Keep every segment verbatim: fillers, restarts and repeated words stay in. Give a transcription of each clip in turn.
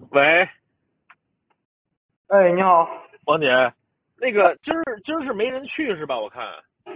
喂， 哎，你好， 王姐，那个今儿今儿是没人去是吧？我看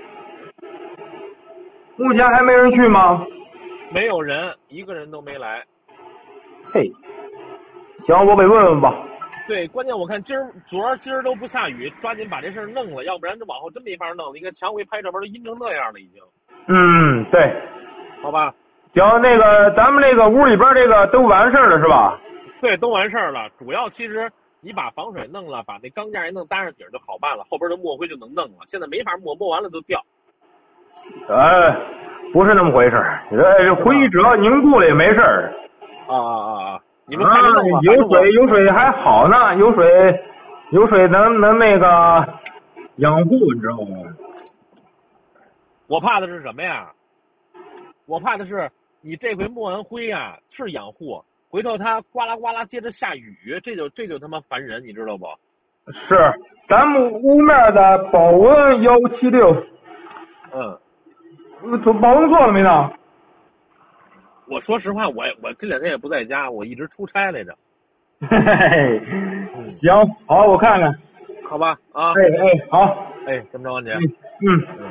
目前还没人去吗？ 没有人，一个人都没来。 嘿，行，我给问问吧。 对，关键我看今儿昨儿今儿都不下雨，抓紧把这事儿弄了，要不然这往后真没法弄了。你看强回拍照片都阴成那样了，已经。 嗯，对， 好吧。 行，那个咱们那个屋里边这个都完事儿了是吧？ 对，都完事儿了。主要其实你把防水弄了，把那钢架一弄，搭上底儿就好办了，后边的墨灰就能弄了。现在没法墨，墨完了就掉。 呃，不是那么回事儿，这灰只要凝固了也没事儿。 啊啊啊啊！你们快点弄吧， 有水有水还好呢，有水有水能能那个养护，你知道吗？ 我怕的是什么呀？我怕的是你这回抹完灰啊，是养护，回头它呱啦呱啦接着下雨，这就这就他妈烦人，你知道不？ 是，咱们屋面的保温幺七六， 嗯， 做保温做了没呢？ 我说实话，我我这两天也不在家，我一直出差来着。 嘿嘿，行，好，我看看。 好吧，啊， 哎哎，好， 哎，这么着，王姐， 嗯嗯。